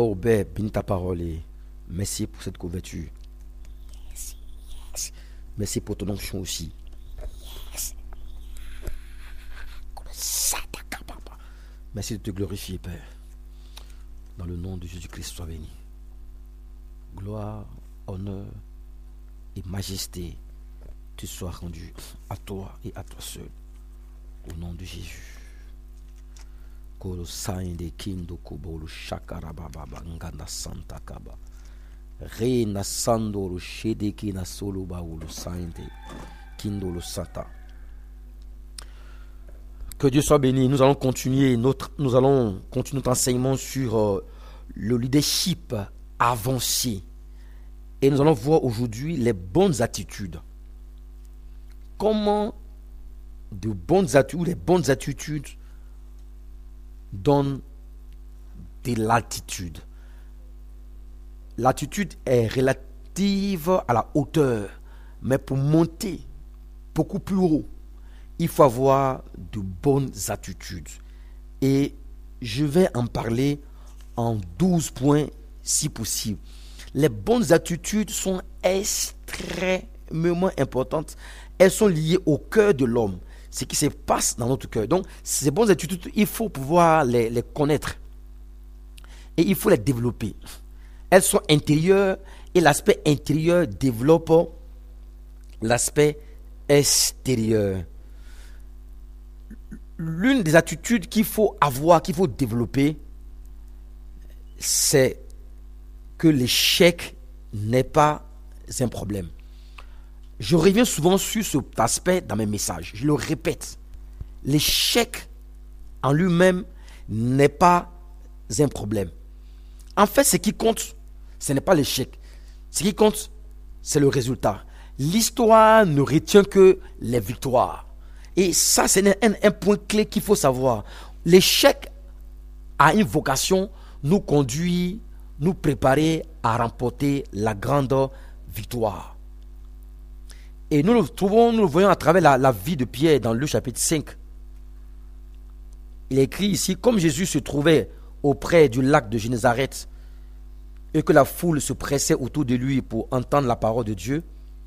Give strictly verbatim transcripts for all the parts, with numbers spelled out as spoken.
Oh, Père, bénis ta parole et merci pour cette couverture. Merci pour ton onction aussi. Merci de te glorifier, Père. Dans le nom de Jésus-Christ, sois béni. Gloire, honneur et majesté te soient rendus à toi et à toi seul. Au nom de Jésus. Kolo sainde kindo kobolo shakarababa ngana santa kaba. Reina sandoro shedeki na solo baulu sainde kindo lo santa. Que Dieu soit béni. Nous allons continuer notre, nous allons continuer notre enseignement sur euh, le leadership avancé. Et nous allons voir aujourd'hui les bonnes attitudes. Comment de bonnes attitudes, les bonnes attitudes donnent de l'altitude. L'attitude est relative à la hauteur, mais pour monter beaucoup plus haut, il faut avoir de bonnes attitudes. Et je vais en parler en douze points si possible. Les bonnes attitudes sont extrêmement importantes. Elles sont liées au cœur de l'homme, ce qui se passe dans notre cœur. Donc, ces bonnes attitudes, il faut pouvoir les, les connaître. Et il faut les développer. Elles sont intérieures et l'aspect intérieur développe l'aspect extérieur. L'une des attitudes qu'il faut avoir, qu'il faut développer, c'est que l'échec n'est pas un problème. Je reviens souvent sur cet aspect dans mes messages. Je le répète. L'échec en lui-même n'est pas un problème. En fait, ce qui compte, ce n'est pas l'échec. Ce qui compte, c'est le résultat. L'histoire ne retient que les victoires. Et ça, c'est un, un point clé qu'il faut savoir. L'échec a une vocation, nous conduit, nous préparer à remporter la grande victoire. Et nous le trouvons, nous le voyons à travers la, la vie de Pierre dans Luc chapitre cinq. Il est écrit ici, comme Jésus se trouvait auprès du lac de Génézareth et que la foule se pressait autour de lui pour entendre la parole de Dieu,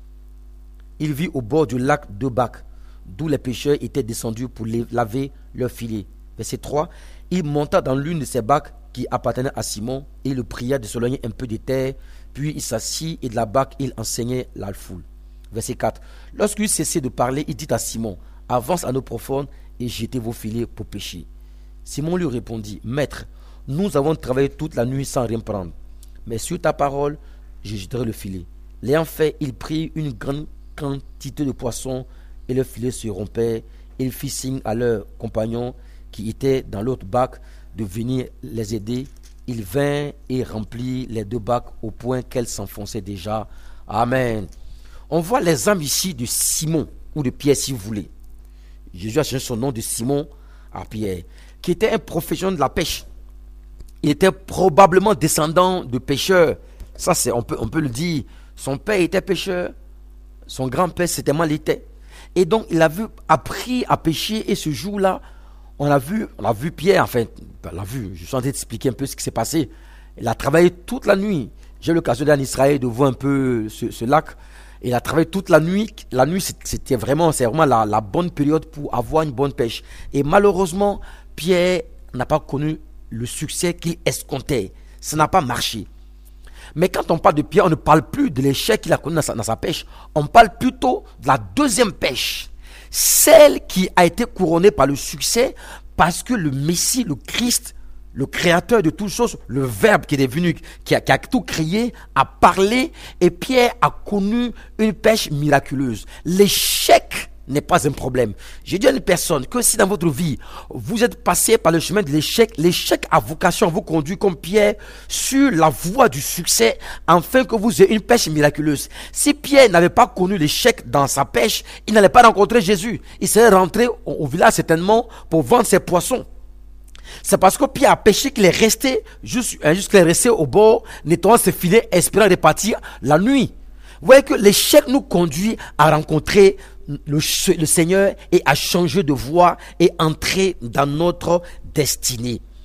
il vit au bord du lac deux bacs, d'où les pêcheurs étaient descendus pour laver leurs filets. Verset trois, il monta dans l'une de ces bacs qui appartenait à Simon et il le pria de s'éloigner un peu de terre, puis il s'assit et de la bac il enseignait la foule. Verset quatre, lorsqu'il cessait de parler, il dit à Simon, avance à l'eau profonde et jetez vos filets pour pêcher. Simon lui répondit, maître, nous avons travaillé toute la nuit sans rien prendre, mais sur ta parole, je jetterai le filet. L'ayant fait, il prit une grande quantité de poissons et le filet se rompait. Il fit signe à leurs compagnons qui étaient dans l'autre bac de venir les aider. Il vint et remplit les deux bacs au point qu'elles s'enfonçaient déjà. Amen. On voit les âmes ici de Simon, ou de Pierre si vous voulez. Jésus a changé son nom de Simon à Pierre, qui était un professionnel de la pêche. Il était probablement descendant de pêcheurs. Ça, c'est, on peut, on peut le dire. Son père était pêcheur. Son grand-père, certainement, l'était. Et donc, il a vu, appris à pêcher. Et ce jour-là, on a vu, on a vu Pierre, enfin, on l'a vu. Je suis en train d'expliquer un peu ce qui s'est passé. Il a travaillé toute la nuit. J'ai eu l'occasion d'aller en Israël, de voir un peu ce, ce lac. Il a travaillé toute la nuit. La nuit, c'était vraiment, c'est vraiment la, la bonne période pour avoir une bonne pêche. Et malheureusement, Pierre n'a pas connu le succès qu'il escomptait. Ça n'a pas marché. Mais quand on parle de Pierre, on ne parle plus de l'échec qu'il a connu dans sa, dans sa pêche. On parle plutôt de la deuxième pêche. Celle qui a été couronnée par le succès parce que le Messie, le Christ, le créateur de toutes choses, le Verbe qui est devenu, qui a, qui a tout créé, a parlé et Pierre a connu une pêche miraculeuse. L'échec n'est pas un problème. J'ai dit à une personne que si dans votre vie, vous êtes passé par le chemin de l'échec, l'échec a vocation à vous conduire comme Pierre sur la voie du succès, afin que vous ayez une pêche miraculeuse. Si Pierre n'avait pas connu l'échec dans sa pêche, il n'allait pas rencontrer Jésus. Il serait rentré au, au village certainement pour vendre ses poissons. C'est parce que Pierre a pêché qu'il est resté, juste, jusqu'il est resté au bord, nettoyant ses filets, espérant repartir la nuit. Vous voyez que l'échec nous conduit à rencontrer le, le Seigneur et à changer de voie et entrer dans notre destinée.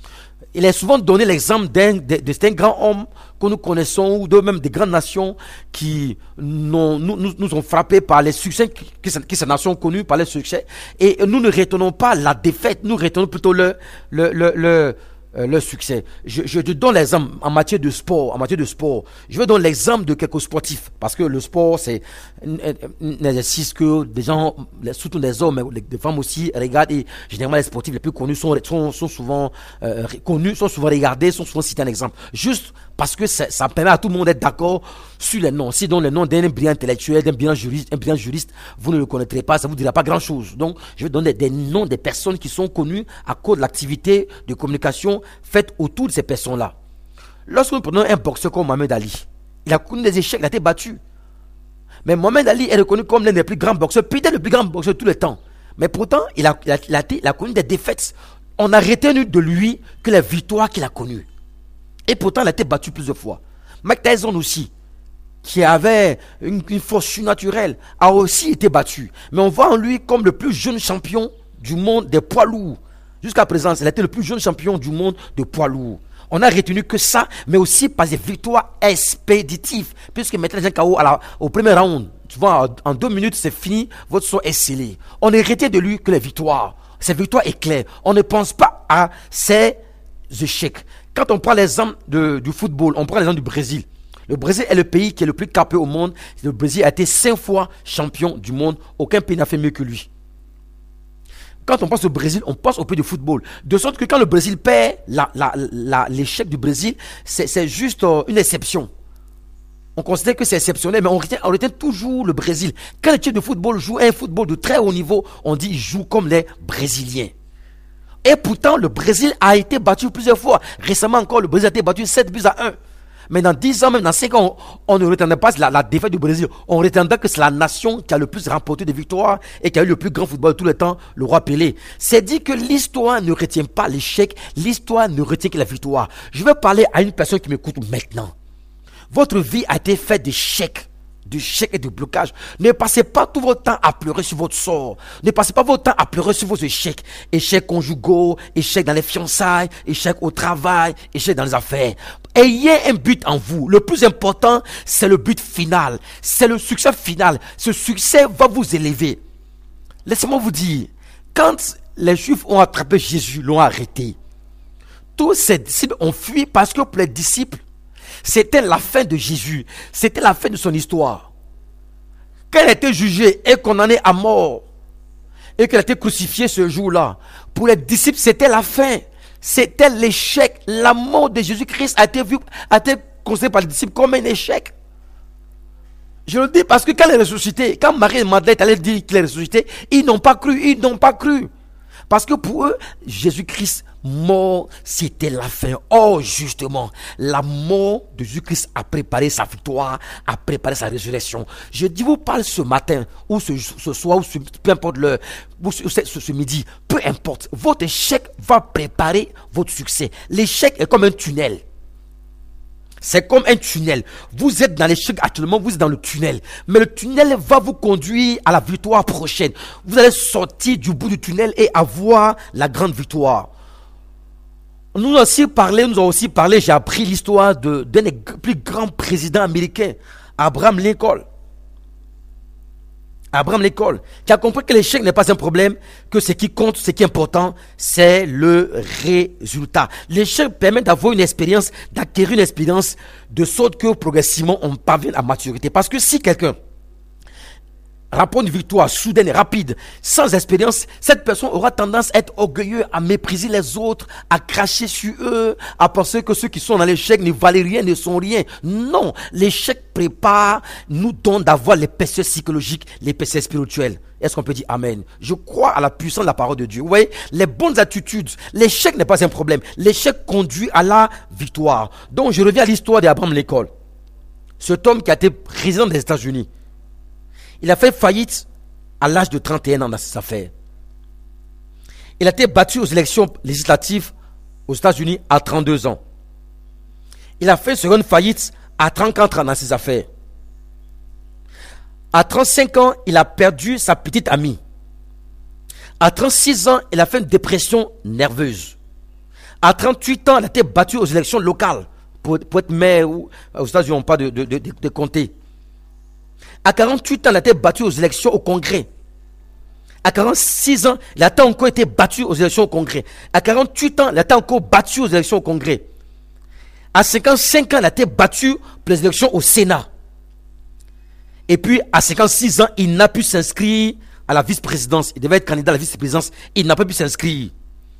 il est souvent donné l'exemple d'un, de, de certains grands hommes que nous connaissons, ou de même des grandes nations qui nous, nous, nous ont frappés par les succès que, que ces nations ont connus par les succès. Et nous ne retenons pas la défaite, nous retenons plutôt le, le, le, le Euh, le succès. Je, je te donne l'exemple en matière de sport. En matière de sport, je vais donner l'exemple de quelques sportifs, parce que le sport c'est un, un, un exercice que des gens, surtout les hommes, mais les femmes aussi regardent. Et généralement les sportifs les plus connus sont sont, sont souvent euh, connus, sont souvent regardés, sont souvent cités un exemple. Juste parce que ça, ça permet à tout le monde d'être d'accord sur les noms. Si donc le nom d'un brillant intellectuel, d'un brillant juriste, un brillant juriste, vous ne le connaîtrez pas, ça vous dira pas grand chose. Donc je vais donner des, des noms des personnes qui sont connues à cause de l'activité de communication faite autour de ces personnes-là. Lorsque nous prenons un boxeur comme Mohamed Ali, il a connu des échecs, il a été battu. Mais Mohamed Ali est reconnu comme l'un des plus grands boxeurs, peut-être le plus grand boxeur de tous les temps. Mais pourtant, il a, il a, il a, il a connu des défaites. On a retenu de lui que les victoires qu'il a connues. Et pourtant, il a été battu plusieurs fois. Mike Tyson aussi, qui avait une, une force surnaturelle, a aussi été battu. Mais on voit en lui comme le plus jeune champion du monde des poids lourds. Jusqu'à présent, il a été le plus jeune champion du monde de poids lourds. On a retenu que ça, mais aussi par des victoires expéditives. Puisque maintenant, les gens K O à la, au premier round, tu vois, en deux minutes, c'est fini, votre sort est scellé. On est retenu de lui que les victoires. Ces victoires éclairent. On ne pense pas à ces échecs. Quand on prend l'exemple de, du football, on prend l'exemple du Brésil. Le Brésil est le pays qui est le plus capé au monde. Le Brésil a été cinq fois champion du monde. Aucun pays n'a fait mieux que lui. Quand on pense au Brésil, on pense au pays du football. De sorte que quand le Brésil perd, la, la, la, l'échec du Brésil, c'est, c'est juste euh, une exception. On considère que c'est exceptionnel, mais on retient, on retient toujours le Brésil. Quand l'équipe de football joue un football de très haut niveau, on dit qu'ils jouent comme les Brésiliens. Et pourtant, le Brésil a été battu plusieurs fois. Récemment encore, le Brésil a été battu sept buts à un. Mais dans dix ans, même dans cinq ans, on, on ne retiendra pas la, la défaite du Brésil. On retiendra que c'est la nation qui a le plus remporté de victoires et qui a eu le plus grand football de tout le temps, le roi Pelé. C'est dit que l'histoire ne retient pas l'échec, l'histoire ne retient que la victoire. Je vais parler à une personne qui m'écoute maintenant. Votre vie a été faite d'échecs. d'échecs et de blocages. Ne passez pas tout votre temps à pleurer sur votre sort. Ne passez pas votre temps à pleurer sur vos échecs. Échecs conjugaux, échecs dans les fiançailles, échecs au travail, échecs dans les affaires. Ayez un but en vous. Le plus important, c'est le but final. C'est le succès final. Ce succès va vous élever. Laissez-moi vous dire, quand les Juifs ont attrapé Jésus, l'ont arrêté, tous ses disciples ont fui parce que pour les disciples, c'était la fin de Jésus. C'était la fin de son histoire. Quand il a été jugé et condamné à mort, et qu'il a été crucifié ce jour-là, pour les disciples, c'était la fin. C'était l'échec. La mort de Jésus-Christ a été vue, a été considérée par les disciples comme un échec. Je le dis parce que quand il est ressuscité, quand Marie et Madeleine allaient dire qu'il est ressuscité, ils n'ont pas cru, ils n'ont pas cru. Parce que pour eux, Jésus-Christ mort, c'était la fin. Or, justement, la mort de Jésus-Christ a préparé sa victoire, a préparé sa résurrection. Je dis, vous parle ce matin, ou ce, ce soir, ou ce, peu importe l'heure, ou ce, ce, ce midi, peu importe. Votre échec va préparer votre succès. L'échec est comme un tunnel. C'est comme un tunnel. Vous êtes dans l'échec actuellement, vous êtes dans le tunnel. Mais le tunnel va vous conduire à la victoire prochaine. Vous allez sortir du bout du tunnel et avoir la grande victoire. Nous avons aussi parlé, nous avons aussi parlé, j'ai appris l'histoire de, d'un des plus grands présidents américains, Abraham Lincoln. Abraham Lincoln, qui a compris que l'échec n'est pas un problème, que ce qui compte, ce qui est important, c'est le résultat. L'échec permet d'avoir une expérience, d'acquérir une expérience, de sorte que progressivement on parvient à maturité. Parce que si quelqu'un rapporte une victoire soudaine et rapide, sans expérience, cette personne aura tendance à être orgueilleux, à mépriser les autres, à cracher sur eux, à penser que ceux qui sont dans l'échec ne valent rien, ne sont rien. Non, l'échec prépare, nous donne d'avoir l'épaisseur psychologique, l'épaisseur spirituelle. Est-ce qu'on peut dire Amen? Je crois à la puissance de la parole de Dieu. Vous voyez, les bonnes attitudes, l'échec n'est pas un problème. L'échec conduit à la victoire. Donc, je reviens à l'histoire d'Abraham Lincoln. Cet homme qui a été président des États-Unis. Il a fait faillite à l'âge de trente et un ans dans ses affaires. Il a été battu aux élections législatives aux États-Unis à trente-deux ans. Il a fait une seconde faillite à trente-quatre ans dans ses affaires. À trente-cinq ans, il a perdu sa petite amie. À trente-six ans, il a fait une dépression nerveuse. À trente-huit ans, il a été battu aux élections locales. Pour, pour être maire, ou, aux États-Unis, on n'a pas de, de, de, de, de comté. À quarante-huit ans, il a été battu aux élections au Congrès. À quarante-six ans, il a encore été battu aux élections au Congrès. À quarante-huit ans, il a été encore battu aux élections au Congrès. À cinquante-cinq ans, il a été battu pour les élections au Sénat. Et puis, à cinquante-six ans, il n'a pu s'inscrire à la vice-présidence. Il devait être candidat à la vice-présidence. Il n'a pas pu s'inscrire.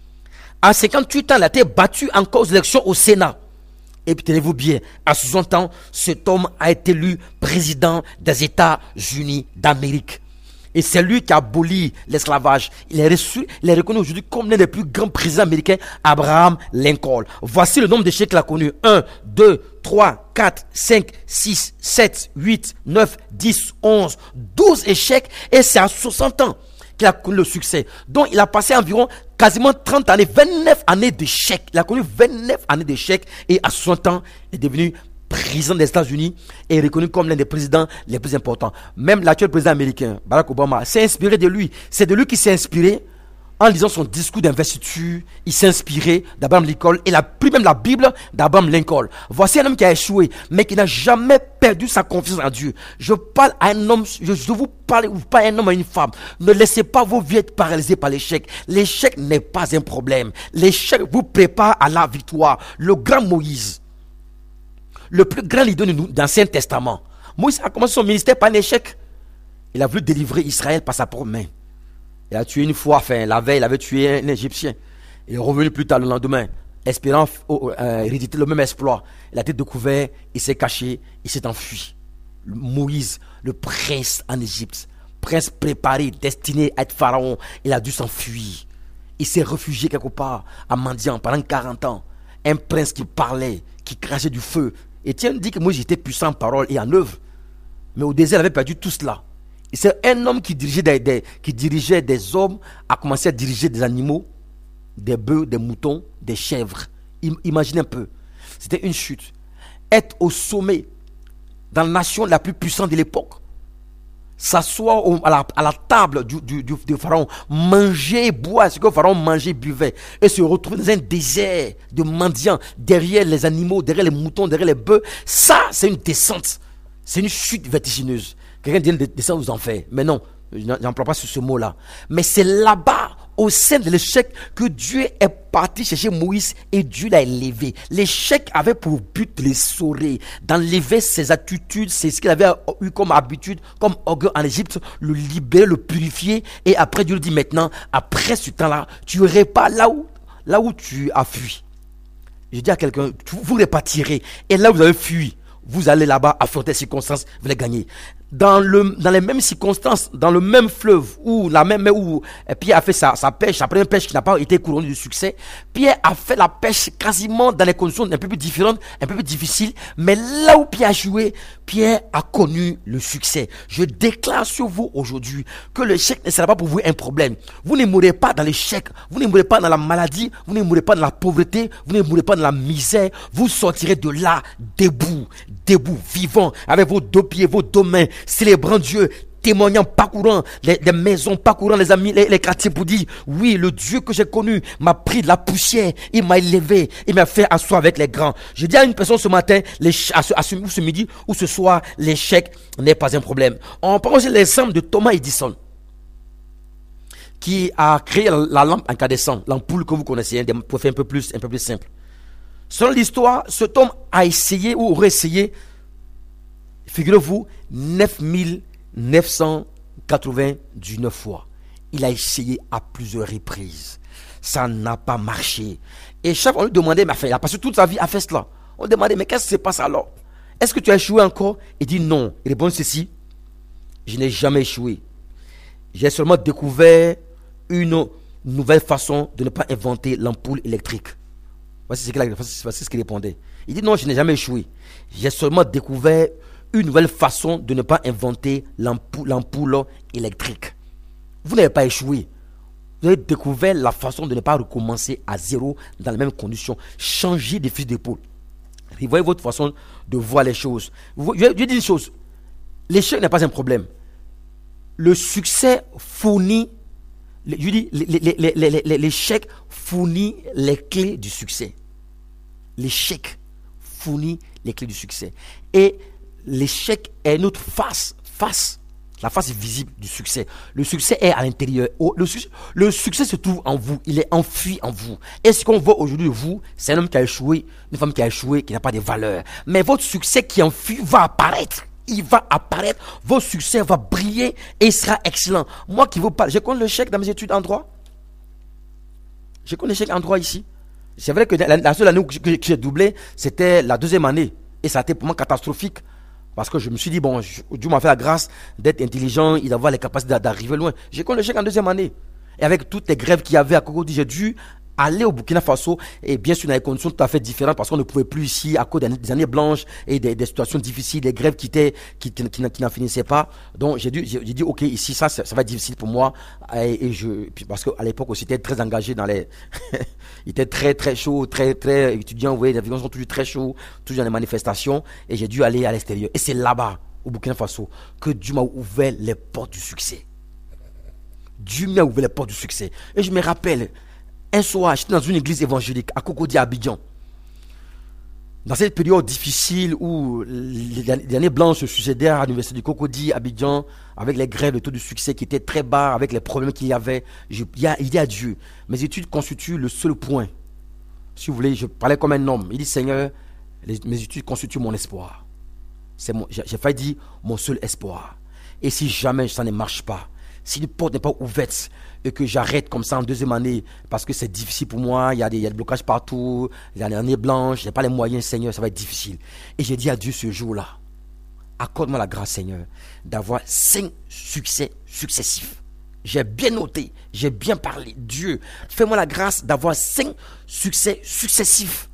À cinquante-huit ans, il a été battu encore aux élections au Sénat. Et puis, tenez-vous bien, à soixante ans, cet homme a été élu président des États-Unis d'Amérique. Et c'est lui qui a aboli l'esclavage. Il est, reçu, il est reconnu aujourd'hui comme l'un des plus grands présidents américains, Abraham Lincoln. Voici le nombre d'échecs qu'il a connu. un, deux, trois, quatre, cinq, six, sept, huit, neuf, dix, onze, douze échecs. Et c'est à soixante ans qu'il a connu le succès. Donc il a passé environ quasiment trente années, vingt-neuf années d'échecs. Il a connu vingt-neuf années d'échecs. Et à soixante ans, il est devenu président des États-Unis est reconnu comme l'un des présidents les plus importants. Même l'actuel président américain, Barack Obama, s'est inspiré de lui. C'est de lui qui s'est inspiré en lisant son discours d'investiture. Il s'est inspiré d'Abraham Lincoln et il a pris même la Bible d'Abraham Lincoln. Voici un homme qui a échoué, mais qui n'a jamais perdu sa confiance en Dieu. Je parle à un homme, je, je vous parle pas à un homme, à une femme. Ne laissez pas vos vies être paralysées par l'échec. L'échec n'est pas un problème. L'échec vous prépare à la victoire. Le grand Moïse, le plus grand leader de l'Ancien Testament. Moïse a commencé son ministère par un échec. Il a voulu délivrer Israël par sa propre main. Il a tué une fois, enfin, la veille, il avait tué un Égyptien. Il est revenu plus tard le lendemain, espérant euh, héréditer le même exploit. Il a été découvert, il s'est caché, il s'est enfui. Moïse, le prince en Égypte, prince préparé, destiné à être pharaon, il a dû s'enfuir. Il s'est réfugié quelque part à Madian pendant quarante ans. Un prince qui parlait, qui crachait du feu. Étienne dit que Moïse était puissant en parole et en œuvre. Mais au désert, il avait perdu tout cela. Et c'est un homme qui dirigeait des, des, qui dirigeait des hommes, a commencé à diriger des animaux, des bœufs, des moutons, des chèvres. Imaginez un peu. C'était une chute. Être au sommet, dans la nation la plus puissante de l'époque. S'asseoir à la, à la table du, du, du, du pharaon, manger et boire ce que le pharaon mangeait et buvait, et se retrouver dans un désert de mendiants, derrière les animaux, derrière les moutons, derrière les bœufs. Ça, c'est une descente. C'est une chute vertigineuse. Quelqu'un dit descendre aux enfers. Mais non, je n'emploie pas sur ce mot-là. Mais c'est là-bas, au sein de l'échec, que Dieu est parti chercher Moïse et Dieu l'a élevé. L'échec avait pour but de l'essorer, d'enlever ses attitudes, c'est ce qu'il avait eu comme habitude, comme orgueil en Égypte, le libérer, le purifier. Et après, Dieu lui dit maintenant, après ce temps-là, tu irais pas là où, là où tu as fui. Je dis à quelqu'un, vous répartirez. Et là où vous avez fui, vous allez là-bas affronter les circonstances, vous les gagnez. Dans, le, dans les mêmes circonstances, dans le même fleuve, où la même où Pierre a fait sa, sa pêche, après une pêche qui n'a pas été couronnée de succès, Pierre a fait la pêche quasiment dans les conditions un peu plus différentes, un peu plus difficiles, mais là où Pierre a joué, Pierre a connu le succès. Je déclare sur vous aujourd'hui que l'échec ne sera pas pour vous un problème. Vous ne mourrez pas dans l'échec, vous ne mourrez pas dans la maladie, vous ne mourrez pas dans la pauvreté, vous ne mourrez pas dans la misère, vous sortirez de là debout, debout, vivant, avec vos deux pieds, vos deux mains, célébrant Dieu, témoignant, parcourant les, les maisons, parcourant les amis, les, les quartiers pour dire, oui, le Dieu que j'ai connu m'a pris de la poussière, il m'a élevé, il m'a fait asseoir avec les grands. Je dis à une personne ce matin, à ce, à ce, ou ce midi, ou ce soir, l'échec n'est pas un problème. On prend aussi l'exemple de Thomas Edison, qui a créé la, la lampe incandescente, l'ampoule que vous connaissez, pour faire un peu plus, un peu plus simple. Selon l'histoire, cet homme a essayé ou aurait essayé, figurez-vous, neuf mille neuf cent quatre-vingt-dix-neuf fois. Il a essayé à plusieurs reprises. Ça n'a pas marché. Et chaque fois, on lui demandait, mais enfin, il a passé toute sa vie à faire cela. On lui demandait, mais qu'est-ce qui se passe alors? Est-ce que tu as échoué encore? Il dit non. Il répond ceci: je n'ai jamais échoué. J'ai seulement découvert une nouvelle façon de ne pas inventer l'ampoule électrique. Voici ce qu'il, a, voici ce qu'il répondait. Il dit non, je n'ai jamais échoué. J'ai seulement découvert une nouvelle façon de ne pas inventer l'ampoule, l'ampoule électrique. Vous n'avez pas échoué. Vous avez découvert la façon de ne pas recommencer à zéro dans les mêmes conditions. Changez de fusil d'épaule. Revoyez votre façon de voir les choses. Je vais dire une chose. L'échec n'est pas un problème. Le succès fournit Je dis, l'échec fournit les clés du succès. L'échec fournit les clés du succès. Et l'échec est notre face, face, la face visible du succès. Le succès est à l'intérieur. Le succès, le succès se trouve en vous. Il est enfui en vous. Et ce qu'on voit aujourd'hui de vous, c'est un homme qui a échoué, une femme qui a échoué, qui n'a pas de valeur. Mais votre succès qui est enfui va apparaître. Il va apparaître. Votre succès va briller et il sera excellent. Moi qui vous parle, je connais l'échec dans mes études en droit. Je connais l'échec en droit ici. C'est vrai que la, la seule année que, que, que j'ai doublé, c'était la deuxième année. Et ça a été pour moi catastrophique. Parce que je me suis dit, bon, je, Dieu m'a fait la grâce d'être intelligent et d'avoir les capacités d'arriver loin. J'ai connu l'échec en deuxième année. Et avec toutes les grèves qu'il y avait à Cocody, j'ai dû aller au Burkina Faso. Et bien sûr, dans des conditions tout à fait différentes parce qu'on ne pouvait plus ici à cause des années blanches et des, des situations difficiles, des grèves qui, étaient, qui, qui, qui, qui n'en finissaient pas. Donc, j'ai, dû, j'ai, j'ai dit, OK, ici, ça, ça, ça va être difficile pour moi. Et, et je, puis parce qu'à l'époque aussi, j'étais très engagé dans les... Il était très, très chaud, très, très étudiant. Vous voyez, les avions sont toujours très chauds, toujours dans les manifestations. Et j'ai dû aller à l'extérieur. Et c'est là-bas, au Burkina Faso, que Dieu m'a ouvert les portes du succès. Dieu m'a ouvert les portes du succès. Et je me rappelle, un soir, j'étais dans une église évangélique à Cocody, à Abidjan. Dans cette période difficile où les années blanches se succédaient à l'université de Cocody, Abidjan, avec les grèves, le taux de succès qui était très bas, avec les problèmes qu'il y avait, je, il, y a, il dit à Dieu, mes études constituent le seul point. Si vous voulez, je parlais comme un homme. Il dit, Seigneur, les, mes études constituent mon espoir. C'est mon, j'ai, j'ai failli dire mon seul espoir. Et si jamais ça ne marche pas, si une porte n'est pas ouverte et que j'arrête comme ça en deuxième année parce que c'est difficile pour moi, il y a des, il y a des blocages partout, il y a des années blanches, je n'ai pas les moyens, Seigneur, ça va être difficile. Et j'ai dit à Dieu ce jour-là, accorde-moi la grâce, Seigneur, d'avoir cinq succès successifs. J'ai bien noté, j'ai bien parlé. Dieu, fais-moi la grâce d'avoir cinq succès successifs.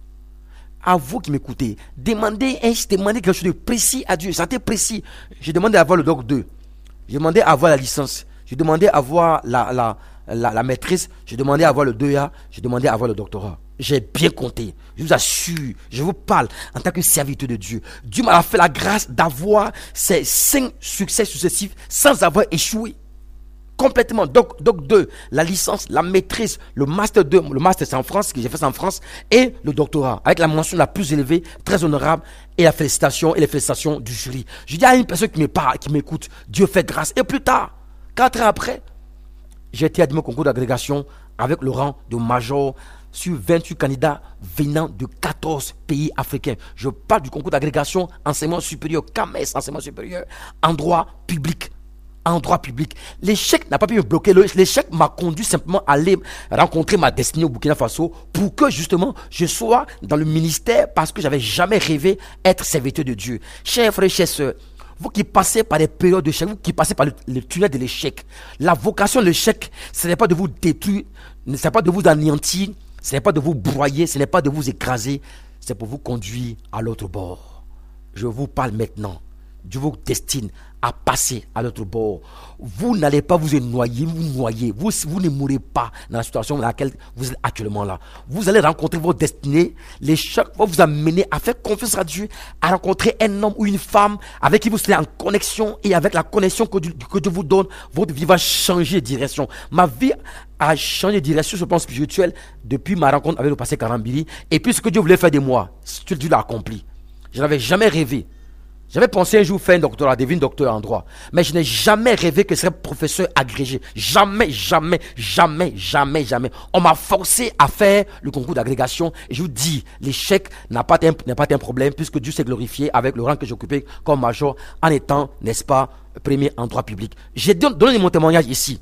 À vous qui m'écoutez, demandez, hein, demandez quelque chose de précis à Dieu. C'était précis. J'ai demandé à avoir le doc deux. J'ai demandé à avoir la licence. J'ai demandé à avoir la, la, la, la maîtrise. J'ai demandé à avoir le deux A. J'ai demandé à avoir le doctorat. J'ai bien compté. Je vous assure, je vous parle en tant que serviteur de Dieu. Dieu m'a fait la grâce d'avoir ces cinq succès successifs sans avoir échoué. Complètement. Doc, doc deux, la licence, la maîtrise, le master deux, le master c'est en France, que j'ai fait ça en France, et le doctorat, avec la mention la plus élevée, très honorable, et la félicitation, et les félicitations du jury. Je dis à une personne qui me parle, qui m'écoute, Dieu fait grâce. Et plus tard, quatre ans après, j'ai été admis au concours d'agrégation avec le rang de major sur vingt-huit candidats venant de quatorze pays africains. Je parle du concours d'agrégation enseignement supérieur, C A M E S, enseignement supérieur, en droit public. En droit public. L'échec n'a pas pu me bloquer. L'échec m'a conduit simplement à aller rencontrer ma destinée au Burkina Faso pour que justement je sois dans le ministère parce que j'avais jamais rêvé être serviteur de Dieu. Chers frères et chères sœurs, vous qui passez par des périodes d'échec, vous qui passez par le, le tunnel de l'échec, la vocation de l'échec, ce n'est pas de vous détruire, ce n'est pas de vous anéantir, ce n'est pas de vous broyer, ce n'est pas de vous écraser, c'est pour vous conduire à l'autre bord. Je vous parle maintenant. Dieu vous destine à passer à l'autre bord. Vous n'allez pas vous noyer, vous noyer. Vous, vous ne mourrez pas dans la situation dans laquelle vous êtes actuellement là. Vous allez rencontrer votre destinée. L'échec va vous amener à faire confiance à Dieu, à rencontrer un homme ou une femme avec qui vous serez en connexion, et avec la connexion que Dieu, que Dieu vous donne, votre vie va changer de direction. Ma vie a changé de direction sur le plan spirituel depuis ma rencontre avec le pasteur Karambili. Et puis ce que Dieu voulait faire de moi, Dieu l'a accompli. Je n'avais jamais rêvé. J'avais pensé un jour faire un doctorat, devenir docteur en droit. Mais je n'ai jamais rêvé que je serais professeur agrégé. Jamais, jamais, jamais, jamais, jamais. On m'a forcé à faire le concours d'agrégation. Et je vous dis, l'échec n'a pas été un, n'a pas été un problème puisque Dieu s'est glorifié avec le rang que j'occupais comme major en étant, n'est-ce pas, premier en droit public. J'ai donné mon témoignage ici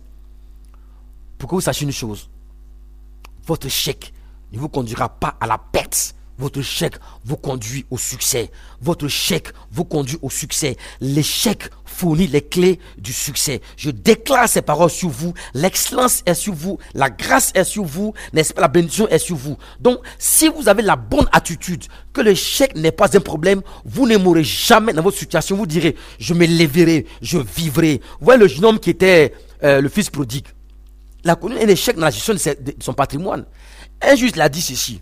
pour que vous sachiez une chose. Votre échec ne vous conduira pas à la perte. Votre échec vous conduit au succès. Votre échec vous conduit au succès. L'échec fournit les clés du succès. Je déclare ces paroles sur vous. L'excellence est sur vous. La grâce est sur vous. N'est-ce pas? La bénédiction est sur vous. Donc, si vous avez la bonne attitude, que l'échec n'est pas un problème, vous ne mourrez jamais dans votre situation. Vous direz, je me lèverai, je vivrai. Vous voyez le jeune homme qui était euh, le fils prodigue. Il a connu un échec dans la gestion de, ses, de son patrimoine. Un juge l'a dit ceci.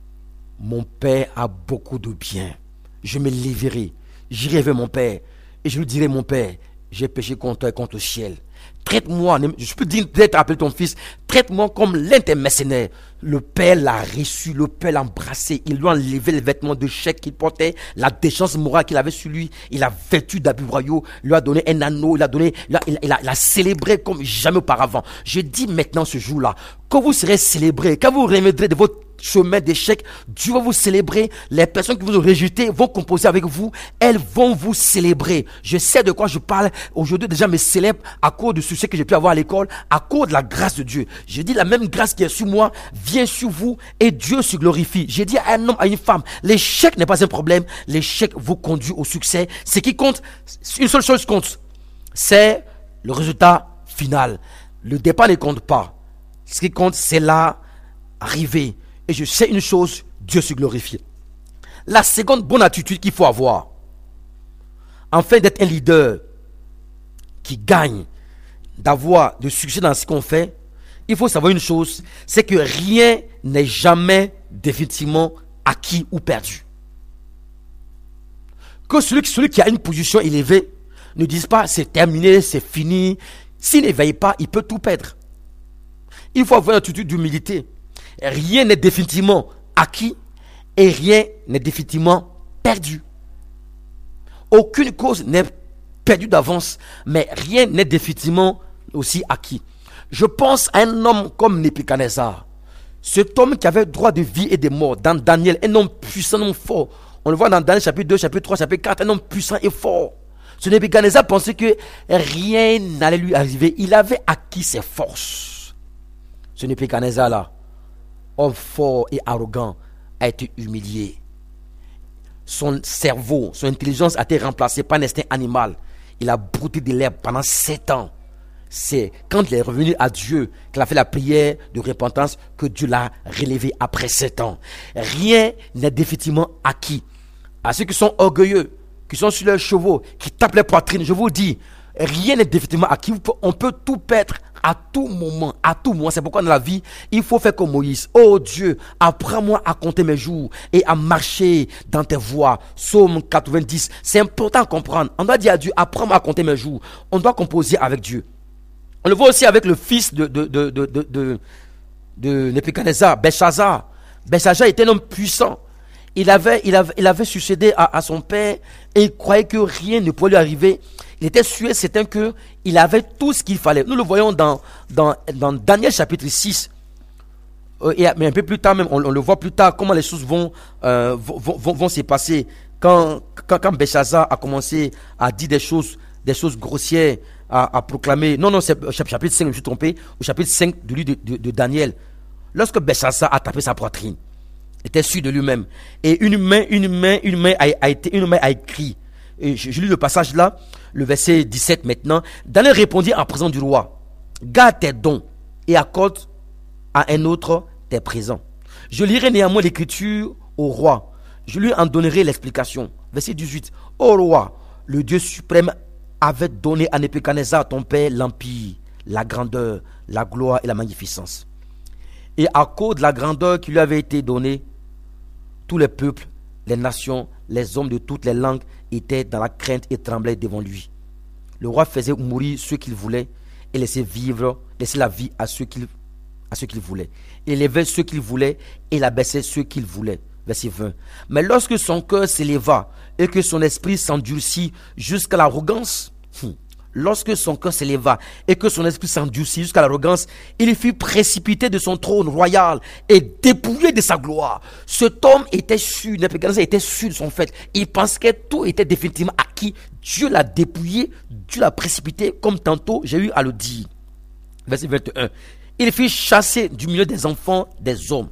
Mon père a beaucoup de biens. Je me lèverai. J'irai vers mon père. Et je lui dirai, mon père, j'ai péché contre toi et contre le ciel. Traite-moi, je peux dire d'être appelé ton fils, traite-moi comme l'un de tes mercenaires. Le père l'a reçu, le père l'a embrassé, il lui a enlevé les vêtements de chèque qu'il portait, la déchéance morale qu'il avait sur lui, il a vêtu d'habits royaux, il lui a donné un anneau, il a donné, il a, il a, il a, il a célébré comme jamais auparavant. Je dis maintenant ce jour-là, quand vous serez célébré, quand vous reviendrez de votre chemin d'échec, Dieu va vous célébrer. Les personnes qui vous ont rejeté vont composer avec vous, elles vont vous célébrer. Je sais de quoi je parle. Aujourd'hui, déjà me célèbre à cause du succès que j'ai pu avoir à l'école, à cause de la grâce de Dieu. Je dis la même grâce qui est sur moi vient sur vous et Dieu se glorifie. J'ai dit à un homme, à une femme, l'échec n'est pas un problème. L'échec vous conduit au succès. Ce qui compte, une seule chose compte, c'est le résultat final. Le départ ne compte pas. Ce qui compte, c'est l'arrivée. Et je sais une chose, Dieu se glorifie. La seconde bonne attitude qu'il faut avoir, afin d'être un leader qui gagne, d'avoir de succès dans ce qu'on fait, il faut savoir une chose, c'est que rien n'est jamais définitivement acquis ou perdu. Que celui, celui qui a une position élevée ne dise pas c'est terminé, c'est fini. S'il n'éveille pas, il peut tout perdre. Il faut avoir une attitude d'humilité. Rien n'est définitivement acquis et rien n'est définitivement perdu. Aucune cause n'est perdue d'avance, mais rien n'est définitivement aussi acquis. Je pense à un homme comme Nebuchadnezzar. Cet homme qui avait droit de vie et de mort dans Daniel, un homme puissant, un homme fort. On le voit dans Daniel chapitre deux, chapitre trois, chapitre quatre, un homme puissant et fort. Ce Nebuchadnezzar pensait que rien n'allait lui arriver. Il avait acquis ses forces. Ce Nebuchadnezzar-là, homme fort et arrogant, a été humilié. Son cerveau, son intelligence a été remplacée par un instinct animal. Il a brouté de l'herbe pendant sept ans. C'est quand il est revenu à Dieu qu'il a fait la prière de repentance que Dieu l'a relevé après sept ans. Rien n'est définitivement acquis. À ceux qui sont orgueilleux, qui sont sur leurs chevaux, qui tapent les poitrines, je vous dis, rien n'est définitivement acquis. On peut tout perdre à tout moment, à tout moment. C'est pourquoi dans la vie, il faut faire comme Moïse. Oh Dieu, apprends-moi à compter mes jours et à marcher dans tes voies. Psaume quatre-vingt-dix. C'est important à comprendre. On doit dire à Dieu, apprends-moi à compter mes jours. On doit composer avec Dieu. On le voit aussi avec le fils de, de, de, de, de, de, de Nebuchadnezzar, Belshazzar. Belshazzar était un homme puissant. Il avait, il avait, il avait succédé à, à son père et il croyait que rien ne pouvait lui arriver. Il était sûr et certain qu'il avait tout ce qu'il fallait. Nous le voyons dans, dans, dans Daniel chapitre six. Euh, et, mais un peu plus tard même, on, on le voit plus tard, comment les choses vont, euh, vont, vont, vont se passer. Quand, quand, quand Belshazzar a commencé à dire des choses, des choses grossières, à, à proclamer. Non, non, c'est chapitre cinq, je me suis trompé. Au chapitre cinq du livre de, de, de Daniel. Lorsque Belshazzar a tapé sa poitrine, il était sûr de lui-même. Et une main, une main, une main a, a été, une main a écrit. Et je, je lis le passage là, le verset dix-sept maintenant. Daniel répondit en présence du roi: garde tes dons et accorde à un autre tes présents. Je lirai néanmoins l'écriture au roi. Je lui en donnerai l'explication. Verset dix-huit. Ô roi, le Dieu suprême avait donné à Nebuchadnezzar ton père l'empire, la grandeur, la gloire et la magnificence. Et à cause de la grandeur qui lui avait été donnée, tous les peuples, les nations, les hommes de toutes les langues étaient dans la crainte et tremblaient devant lui. Le roi faisait mourir ceux qu'il voulait et laissait vivre, laissait la vie à ceux qu'il, à ceux qu'il voulait. Il élevait ceux qu'il voulait et il abaissait ceux qu'il voulait. Verset vingt. Mais lorsque son cœur s'éleva et que son esprit s'endurcit jusqu'à l'arrogance, lorsque son cœur s'éleva et que son esprit s'endurcit jusqu'à l'arrogance, il fut précipité de son trône royal et dépouillé de sa gloire. Cet homme était sûr, Nebuchadnezzar était sûr de son fait. Il pensait que tout était définitivement acquis. Dieu l'a dépouillé, Dieu l'a précipité, comme tantôt j'ai eu à le dire. Verset vingt et un. Il fut chassé du milieu des enfants des hommes.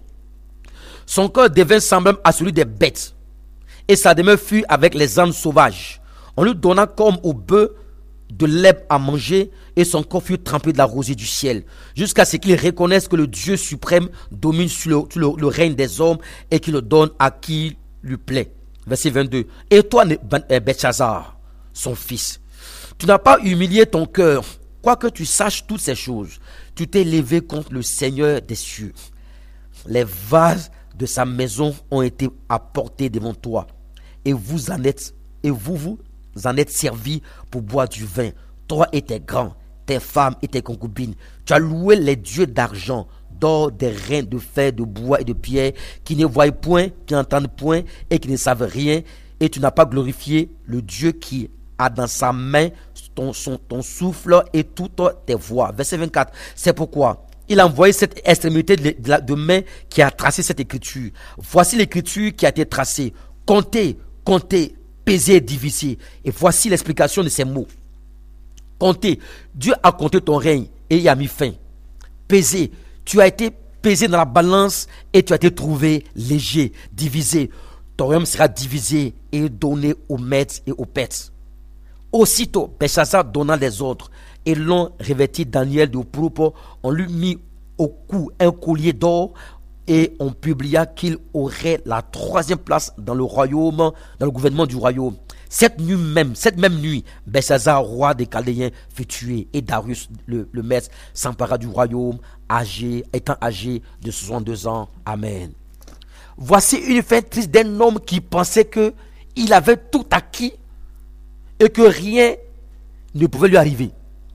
Son cœur devint semblable à celui des bêtes, et sa demeure fut avec les ânes sauvages. On lui donna comme au bœuf de l'herbe à manger, et son corps fut trempé de la rosée du ciel, jusqu'à ce qu'il reconnaisse que le Dieu suprême domine sur le, sur le, le règne des hommes et qu'il le donne à qui lui plaît. Verset vingt-deux. Et toi, Belshazzar, son fils, tu n'as pas humilié ton cœur, quoique tu saches toutes ces choses. Tu t'es levé contre le Seigneur des cieux. Les vases de sa maison ont été apportés devant toi, et vous en êtes, et vous vous en êtes servis pour boire du vin, toi et tes grands, tes femmes et tes concubines. Tu as loué les dieux d'argent, d'or, des reins, de fer, de bois et de pierre, qui ne voient point, qui n'entendent point et qui ne savent rien. Et tu n'as pas glorifié le Dieu qui a dans sa main ton, son, ton souffle et toutes tes voix. Verset vingt-quatre. C'est pourquoi il a envoyé cette extrémité de, de, de main qui a tracé cette écriture. Voici l'écriture qui a été tracée. Comptez, comptez, pesez et divisez. Et voici l'explication de ces mots. Comptez, Dieu a compté ton règne et y a mis fin. Pesez, tu as été pesé dans la balance et tu as été trouvé léger, divisé. Ton royaume sera divisé et donné aux maîtres et aux pères. Aussitôt, Belshazzar donna les ordres et l'ont revêti Daniel de pourpre. On lui mit au cou un collier d'or et on publia qu'il aurait la troisième place dans le royaume, dans le gouvernement du royaume. Cette nuit même, cette même nuit, Belshazzar, roi des Chaldéens, fut tué et Darius, le, le maître, s'empara du royaume, âgé, étant âgé de soixante-deux ans. Amen. Voici une fin triste d'un homme qui pensait que il avait tout acquis et que rien ne pouvait lui arriver.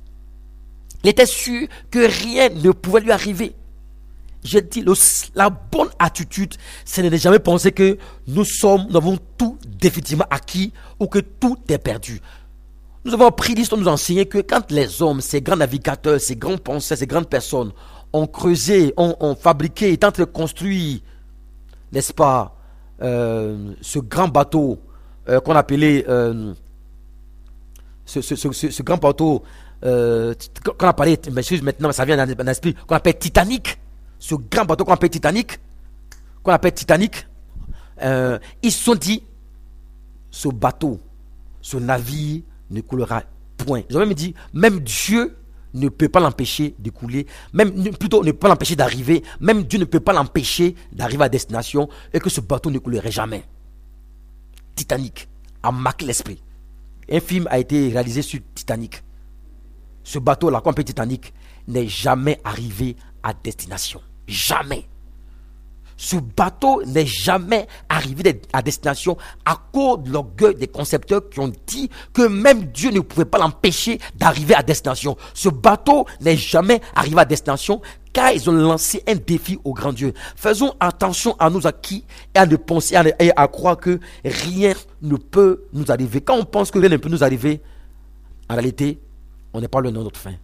Il était sûr que rien ne pouvait lui arriver. Je dis, le, la bonne attitude, c'est de ne jamais penser que nous sommes, nous avons tout définitivement acquis ou que tout est perdu. Nous avons appris l'histoire, nous enseigner que quand les hommes, ces grands navigateurs, ces grands penseurs, ces grandes personnes ont creusé, ont, ont fabriqué, étant en train de construire, n'est-ce pas, euh, ce grand bateau euh, qu'on appelait, euh, ce, ce, ce, ce, ce grand bateau euh, qu'on appelait, maintenant ça vient d'un esprit, qu'on appelle Titanic. Ce grand bateau qu'on appelle Titanic, qu'on appelle Titanic, euh, ils se sont dit, ce bateau, ce navire ne coulera point. Ils ont même dit, même Dieu ne peut pas l'empêcher de couler, même plutôt ne peut pas l'empêcher d'arriver, même Dieu ne peut pas l'empêcher d'arriver à destination et que ce bateau ne coulerait jamais. Titanic a marqué l'esprit. Un film a été réalisé sur Titanic. Ce bateau-là, qu'on appelle Titanic, n'est jamais arrivé à destination. Jamais. Ce bateau n'est jamais arrivé à destination à cause de l'orgueil des concepteurs qui ont dit que même Dieu ne pouvait pas l'empêcher d'arriver à destination. Ce bateau n'est jamais arrivé à destination car ils ont lancé un défi au grand Dieu. Faisons attention à nos acquis et à ne penser et à croire que rien ne peut nous arriver. Quand on pense que rien ne peut nous arriver, en réalité, on n'est pas loin de notre fin.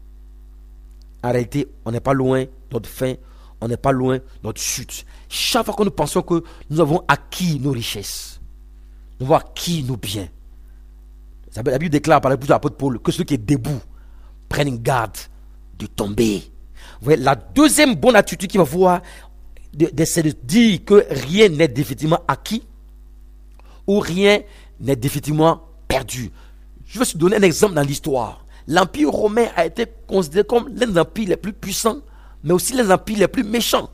En réalité, on n'est pas loin de notre fin. On n'est pas loin de notre chute. Chaque fois que nous pensons que nous avons acquis nos richesses, nous avons acquis nos biens, la Bible déclare par l'apôtre Paul que ceux qui sont debout prennent garde de tomber. Vous voyez, la deuxième bonne attitude qu'il va voir, c'est de dire que rien n'est définitivement acquis ou rien n'est définitivement perdu. Je vais vous donner un exemple dans l'histoire. L'Empire romain a été considéré comme l'un des empires les plus puissants, mais aussi l'un des empires les plus méchants.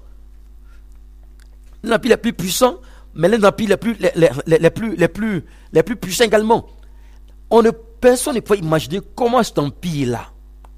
L'un des empires les plus puissants, mais l'un des empires les plus, les, les, les, les plus, les plus, les plus puissants également. On ne, personne ne peut imaginer comment cet empire-là,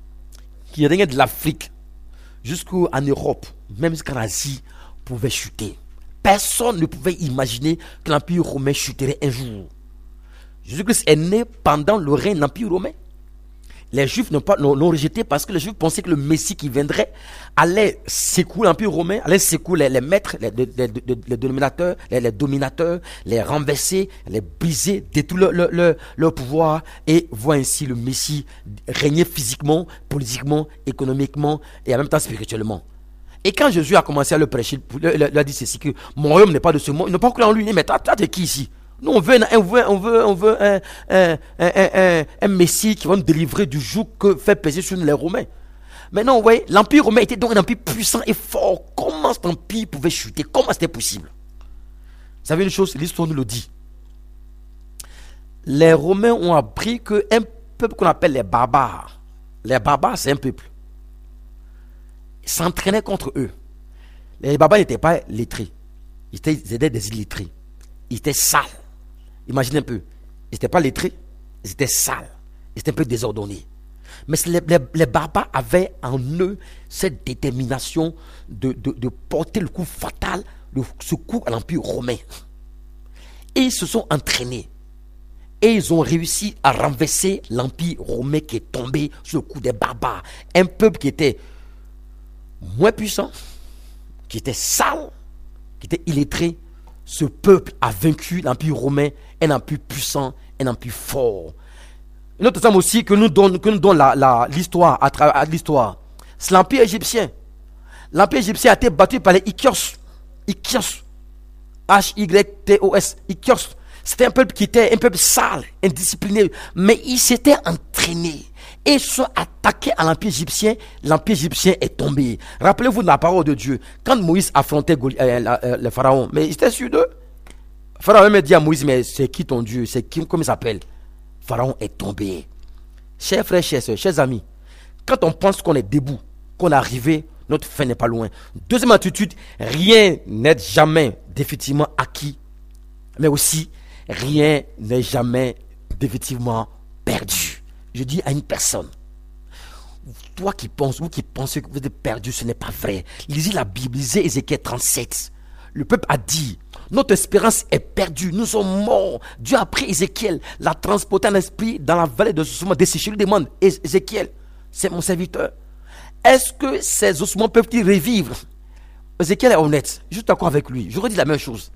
qui régnait de l'Afrique jusqu'en Europe, même jusqu'en Asie, pouvait chuter. Personne ne pouvait imaginer que l'Empire romain chuterait un jour. Jésus-Christ est né pendant le règne de l'Empire romain. Les Juifs n'ont pas l'ont, l'ont rejeté parce que les Juifs pensaient que le Messie qui viendrait allait secouer l'Empire romain, allait secouer les, les maîtres, les, les, les, les, les dominateurs, les, les dominateurs, les renverser, les briser, détruire leur, leur, leur pouvoir et voir ainsi le Messie régner physiquement, politiquement, économiquement et en même temps spirituellement. Et quand Jésus a commencé à le prêcher, il a dit ceci, que mon royaume n'est pas de ce monde, il n'a pas cru en lui, mais toi, toi, t'es qui ici? Nous, on veut, un, on veut, on veut, on veut un, un, un, un, un Messie qui va nous délivrer du joug que fait peser sur nous les Romains. Maintenant, vous voyez, l'Empire romain était donc un empire puissant et fort. Comment cet empire pouvait chuter? Comment c'était possible? Vous savez une chose, l'histoire nous le dit. Les Romains ont appris qu'un peuple qu'on appelle les barbares, les barbares, c'est un peuple, s'entraînait contre eux. Les barbares n'étaient pas lettrés. Ils étaient, ils étaient des illettrés. Ils étaient sales. Imaginez un peu, ils n'étaient pas lettrés, ils étaient sales, ils étaient un peu désordonnés. Mais les, les, les barbares avaient en eux cette détermination de, de, de porter le coup fatal, le, ce coup à l'Empire romain. Et ils se sont entraînés. Et ils ont réussi à renverser l'empire romain qui est tombé sous le coup des barbares. Un peuple qui était moins puissant, qui était sale, qui était illettré. Ce peuple a vaincu l'empire romain, un empire puissant, un empire fort. Une autre exemple aussi que nous donne, que nous donne la, la, l'histoire, à travers l'histoire, c'est l'empire égyptien. L'empire égyptien a été battu par les Hyksos. Hyksos. H Y T O S. Hyksos. C'était un peuple qui était un peuple sale, indiscipliné, mais ils s'étaient entraînés et sont attaqués à l'empire égyptien. L'empire égyptien est tombé. Rappelez-vous de la parole de Dieu. Quand Moïse affrontait euh, euh, le pharaon, mais il était sûr d'eux. Le pharaon même dit à Moïse, mais c'est qui ton Dieu? C'est qui? Comment il s'appelle? Pharaon est tombé. Chers frères, chers soeurs, chers amis, quand on pense qu'on est debout, qu'on est arrivé, notre fin n'est pas loin. Deuxième attitude, rien n'est jamais définitivement acquis, mais aussi rien n'est jamais définitivement perdu. Je dis à une personne, toi qui penses, ou qui pensez que vous êtes perdu, ce n'est pas vrai. Lisez la Bible, lisez Ézéchiel trente-sept. Le peuple a dit, notre espérance est perdue, nous sommes morts. Dieu a pris Ézéchiel, l'a transporté en esprit dans la vallée de ossements desséchés. Je lui demande, Ézéchiel, c'est mon serviteur, est-ce que ces ossements peuvent-ils revivre? Ézéchiel est honnête, je suis d'accord avec lui, j'aurais dit la même chose.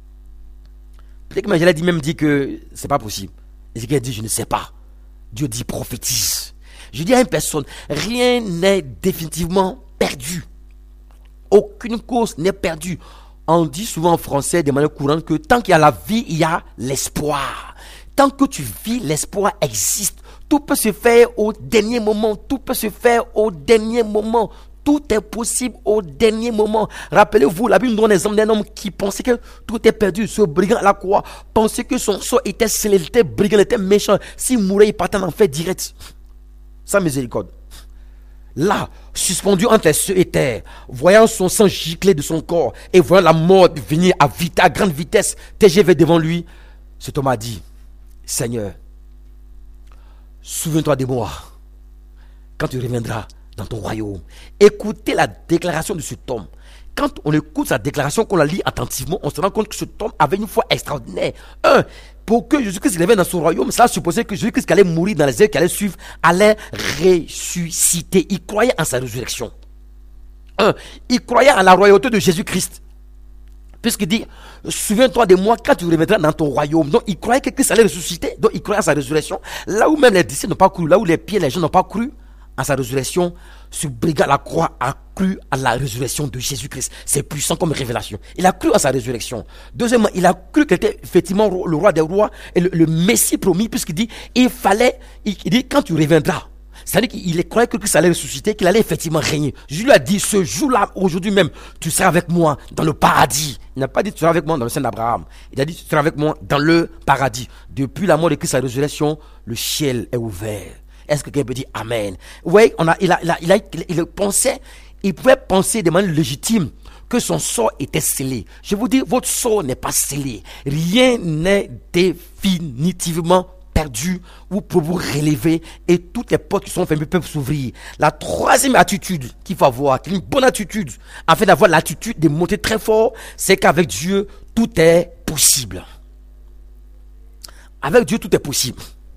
Peut-être que Magellan même dit que c'est pas possible. Ézéchiel dit, je ne sais pas. Dieu dit, prophétise. Je dis à une personne, rien n'est définitivement perdu. Aucune cause n'est perdue. On dit souvent en français de manière courante que tant qu'il y a la vie, il y a l'espoir. Tant que tu vis, l'espoir existe. Tout peut se faire au dernier moment. Tout peut se faire au dernier moment. Tout est possible au dernier moment. Rappelez-vous, la Bible nous donne l'exemple d'un homme qui pensait que tout est perdu. Ce brigand à la croix pensait que son sort était scellé. Il était brigand, il était méchant. S'il mourait, il partait en enfer direct. Sans miséricorde. Là, suspendu entre les cieux et terre, voyant son sang gicler de son corps et voyant la mort venir à, vite, à grande vitesse, T G V devant lui, cet homme a dit, Seigneur, souviens-toi de moi quand tu reviendras dans ton royaume. Écoutez la déclaration de cet homme. Quand on écoute sa déclaration, qu'on la lit attentivement, on se rend compte que cet homme avait une foi extraordinaire. Un, pour que Jésus-Christ revienne dans son royaume, cela supposait que Jésus-Christ qui allait mourir dans les heures qui allaient suivre, allait ressusciter. Il croyait en sa résurrection. Un, il croyait en la royauté de Jésus-Christ. Puisqu'il dit, souviens-toi de moi quand tu reviendras dans ton royaume. Donc il croyait que Christ allait ressusciter. Donc il croyait en sa résurrection. Là où même les disciples n'ont pas cru, là où les pieds, les gens n'ont pas cru à sa résurrection, ce brigand à la croix a cru à la résurrection de Jésus-Christ. C'est puissant comme révélation. Il a cru à sa résurrection. Deuxièmement, il a cru qu'il était effectivement le roi des rois et le, le Messie promis, puisqu'il dit, il fallait, il, il dit, quand tu reviendras, c'est-à-dire qu'il croyait que Christ allait ressusciter, qu'il allait effectivement régner. Je lui ai dit, ce jour-là, aujourd'hui même, tu seras avec moi dans le paradis. Il n'a pas dit, tu seras avec moi dans le sein d'Abraham. Il a dit, tu seras avec moi dans le paradis. Depuis la mort de Christ, la résurrection, le ciel est ouvert. Est-ce que quelqu'un peut dire Amen? Oui, on a, il, a, il, a, il, a, il pensait, il pouvait penser de manière légitime que son sort était scellé. Je vous dis, votre sort n'est pas scellé. Rien n'est définitivement perdu ou pour vous relever et toutes les portes qui sont fermées peuvent s'ouvrir. La troisième attitude qu'il faut avoir, qui est une bonne attitude, afin d'avoir l'attitude de monter très fort, c'est qu'avec Dieu, tout est possible. Avec Dieu, tout est possible.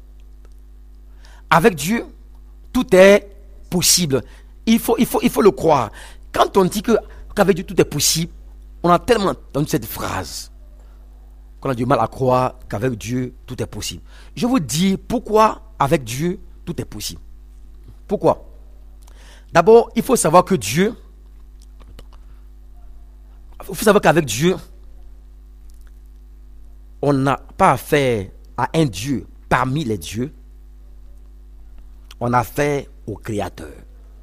Avec Dieu, tout est possible. Il faut, il faut, il faut le croire. Quand on dit que, qu'avec Dieu, tout est possible, on a tellement entendu cette phrase qu'on a du mal à croire qu'avec Dieu, tout est possible. Je vous dis pourquoi avec Dieu, tout est possible. Pourquoi? D'abord, il faut savoir que Dieu, il faut savoir qu'avec Dieu, on n'a pas affaire à un Dieu parmi les dieux. On a affaire au Créateur.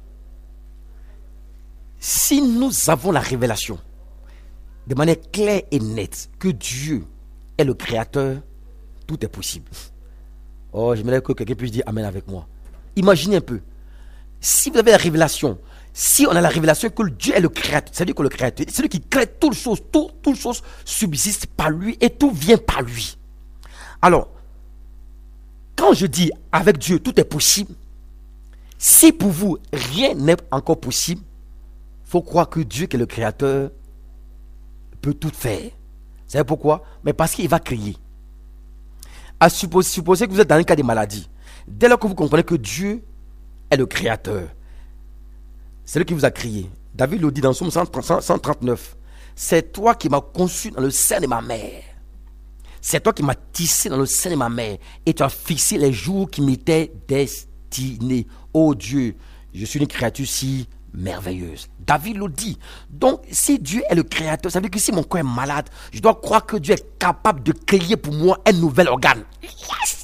Si nous avons la révélation de manière claire et nette que Dieu est le Créateur, tout est possible. Oh, j'aimerais que quelqu'un puisse dire Amen avec moi. Imaginez un peu. Si vous avez la révélation, si on a la révélation que Dieu est le Créateur, c'est-à-dire que le Créateur, c'est lui qui crée toutes choses, tout, toutes choses subsistent par lui et tout vient par lui. Alors, quand je dis avec Dieu tout est possible, si pour vous rien n'est encore possible, il faut croire que Dieu qui est le Créateur peut tout faire. Vous savez pourquoi? Mais parce qu'il va créer. à supposer, supposer que vous êtes dans un cas de maladie. Dès lors que vous comprenez que Dieu est le créateur, c'est lui qui vous a créé. David le dit dans Psaume cent trente-neuf. C'est toi qui m'as conçu dans le sein de ma mère. C'est toi qui m'as tissé dans le sein de ma mère. Et tu as fixé les jours qui m'étaient destinés. Oh Dieu, je suis une créature si merveilleuse. David le dit. Donc, si Dieu est le créateur, ça veut dire que si mon corps est malade, je dois croire que Dieu est capable de créer pour moi un nouvel organe. Yes!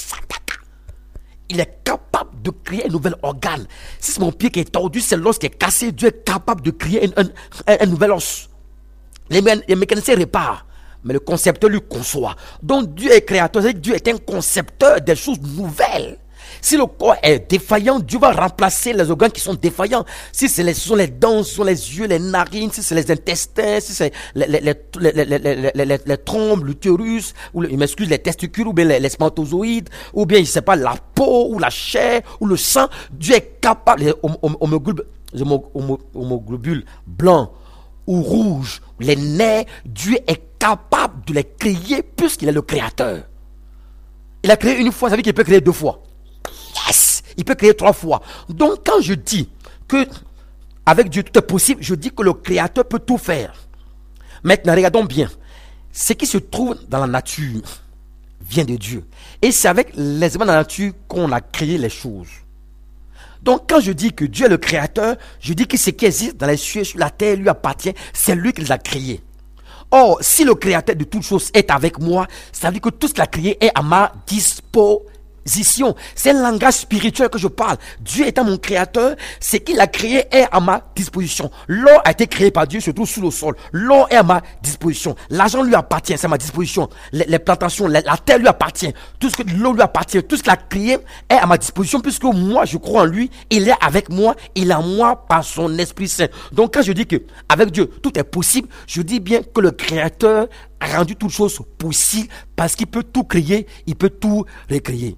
Il est capable de créer un nouvel organe. Si c'est mon pied qui est tordu, c'est l'os qui est cassé, Dieu est capable de créer un, un, un, un nouvel os. Les, mé- les mécaniciens réparent, mais le concepteur lui conçoit. Donc Dieu est créateur, c'est-à-dire que Dieu est un concepteur des choses nouvelles. Si le corps est défaillant, Dieu va remplacer les organes qui sont défaillants. Si c'est les, ce sont les dents, ce sont les yeux, les narines, si c'est les intestins, si c'est les, les, les, les, les, les, les, les, les trompes, l'utérus, ou le, je m'excuse, les testicules, ou bien les, les spermatozoïdes, ou bien, je ne sais pas, la peau, ou la chair, ou le sang, Dieu est capable, les homoglobules, homoglobules blancs ou rouges, les nerfs, Dieu est capable de les créer puisqu'il est le créateur. Il a créé une fois, ça veut dire qu'il peut créer deux fois. Yes! Il peut créer trois fois. Donc quand je dis que avec Dieu tout est possible, je dis que le créateur peut tout faire. Maintenant regardons bien. Ce qui se trouve dans la nature vient de Dieu. Et c'est avec les éléments de la nature qu'on a créé les choses. Donc quand je dis que Dieu est le créateur, je dis que ce qui existe dans les cieux, sur la terre, lui appartient. C'est lui qui les a créés. Or, si le créateur de toutes choses est avec moi, ça veut dire que tout ce qu'il a créé est à ma disposition. C'est un langage spirituel que je parle. Dieu étant mon créateur, ce qu'il a créé est à ma disposition. L'or a été créé par Dieu, se trouve sous le sol. L'or est à ma disposition. L'argent lui appartient, c'est à ma disposition. Les, les plantations, les, la terre lui appartient. Tout ce que l'eau lui appartient, tout ce qu'il a créé est à ma disposition, puisque moi je crois en lui, il est avec moi, il est en moi par son Esprit Saint. Donc quand je dis que avec Dieu tout est possible, je dis bien que le créateur a rendu toutes choses possibles parce qu'il peut tout créer, il peut tout recréer.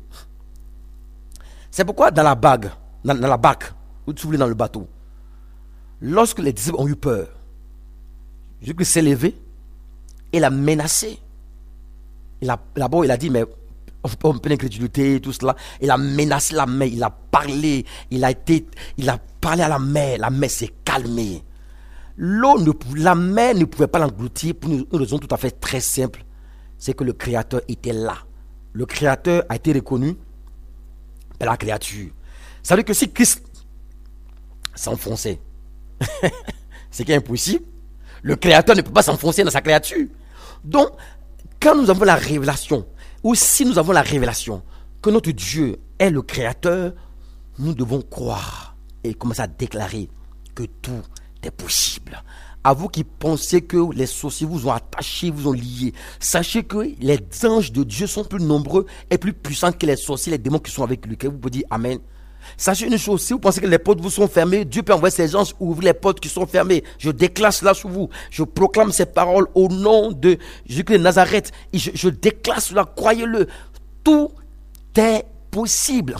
C'est pourquoi dans la bague, dans, dans la barque, où tu voulais dans le bateau, lorsque les disciples ont eu peur, Jésus s'est levé et l'a menacé. Il a, là-bas, il a dit, mais on peut l'incrédulité, tout cela. Il a menacé la mer, il a parlé, il a été, il a parlé à la mer, la mer s'est calmée. L'eau, ne, la mer ne pouvait pas l'engloutir pour une raison tout à fait très simple. C'est que le Créateur était là. Le Créateur a été reconnu par la créature. Ça veut dire que si Christ s'enfonçait, c'est qui est impossible, le Créateur ne peut pas s'enfoncer dans sa créature. Donc, quand nous avons la révélation, ou si nous avons la révélation que notre Dieu est le Créateur, nous devons croire et commencer à déclarer que tout est possible. À vous qui pensez que les sorciers vous ont attaché, vous ont lié, sachez que les anges de Dieu sont plus nombreux et plus puissants que les sorciers, les démons qui sont avec lui. Que vous pouvez dire Amen. Sachez une chose, si vous pensez que les portes vous sont fermées, Dieu peut envoyer ses anges ouvrir les portes qui sont fermées. Je déclare cela sur vous. Je proclame ces paroles au nom de Jésus-Christ de Nazareth. Et je, je déclare cela, croyez-le. Tout est possible.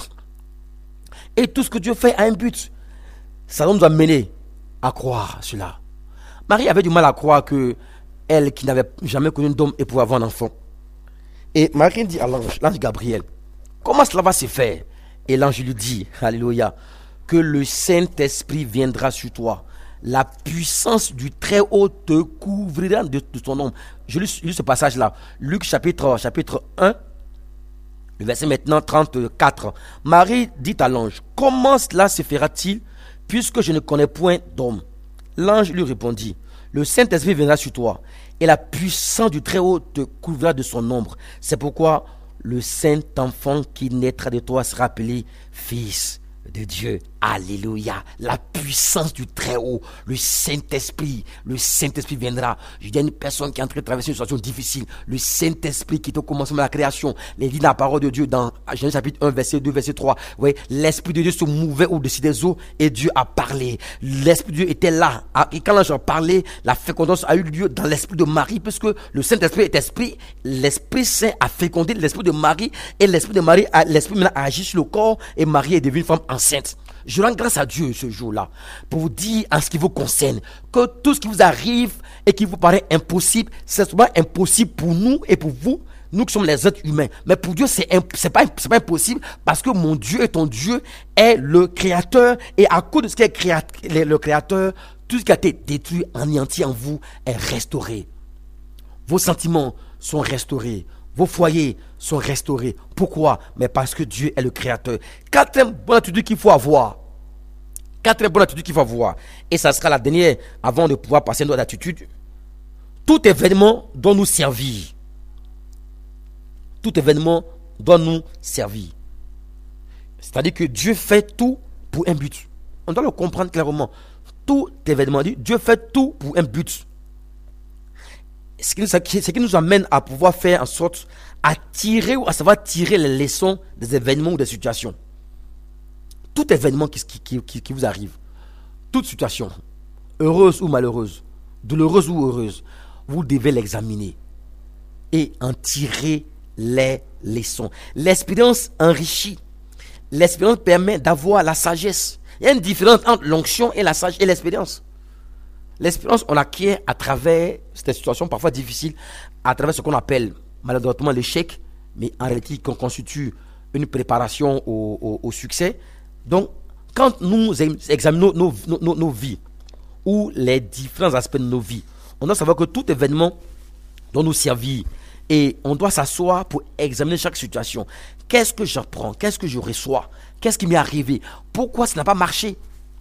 Et tout ce que Dieu fait a un but. Ça doit nous amener à croire cela. Marie avait du mal à croire que elle, qui n'avait jamais connu d'homme, et pouvait avoir un enfant. Et Marie dit à l'ange, l'ange Gabriel, comment cela va se faire? Et l'ange lui dit, alléluia, que le Saint-Esprit viendra sur toi. La puissance du Très-Haut te couvrira de, de ton ombre. Je lis, je lis ce passage-là. Luc chapitre, chapitre un, le verset maintenant trente-quatre. Marie dit à l'ange, comment cela se fera-t-il puisque je ne connais point d'homme? L'ange lui répondit, le Saint-Esprit viendra sur toi et la puissance du Très-Haut te couvrira de son ombre. C'est pourquoi le Saint-Enfant qui naîtra de toi sera appelé Fils de Dieu. Alléluia. La puissance du Très-Haut, le Saint-Esprit, le Saint-Esprit viendra. Je dis à une personne qui est en train de traverser une situation difficile, le Saint-Esprit qui est au commencement de la création, les dit dans la parole de Dieu dans Genèse chapitre un, verset deux, verset trois. Vous voyez, l'Esprit de Dieu se mouvait au-dessus des eaux et Dieu a parlé. L'Esprit de Dieu était là. Et quand l'ange a parlé, la fécondance a eu lieu dans l'Esprit de Marie, puisque le Saint-Esprit est Esprit. L'Esprit Saint a fécondé l'Esprit de Marie et l'Esprit de Marie, a, l'Esprit a agi sur le corps et Marie est devenue une femme enceinte. Je rends grâce à Dieu ce jour-là pour vous dire en ce qui vous concerne que tout ce qui vous arrive et qui vous paraît impossible, c'est souvent impossible pour nous et pour vous. Nous qui sommes les êtres humains. Mais pour Dieu, c'est, imp- c'est, pas, c'est pas impossible parce que mon Dieu et ton Dieu est le créateur. Et à cause de ce qui est créa- le créateur, tout ce qui a été détruit, anéanti en vous est restauré. Vos sentiments sont restaurés. Vos foyers sont restaurés. Pourquoi? Mais parce que Dieu est le créateur. Quatrième bonne attitude qu'il faut avoir. Quatrième bonne attitude qu'il faut avoir. Et ça sera la dernière avant de pouvoir passer à notre attitude. Tout événement doit nous servir. Tout événement doit nous servir. C'est-à-dire que Dieu fait tout pour un but. On doit le comprendre clairement. Tout événement, Dieu fait tout pour un but. Ce qui, nous, ce qui nous amène à pouvoir faire en sorte à tirer ou à savoir tirer les leçons des événements ou des situations. Tout événement qui, qui, qui, qui vous arrive, toute situation, heureuse ou malheureuse, douloureuse ou heureuse, vous devez l'examiner et en tirer les leçons. L'expérience enrichit. L'expérience permet d'avoir la sagesse. Il y a une différence entre l'onction et la sagesse et l'expérience. L'expérience, on l'acquiert à travers cette situation parfois difficile, à travers ce qu'on appelle maladroitement l'échec, mais en réalité qui constitue une préparation au, au, au succès. Donc, quand nous examinons nos, nos, nos, nos vies ou les différents aspects de nos vies, on doit savoir que tout événement doit nous servir et on doit s'asseoir pour examiner chaque situation. Qu'est-ce que j'apprends? Qu'est-ce que je reçois? Qu'est-ce qui m'est arrivé? Pourquoi ça n'a pas marché?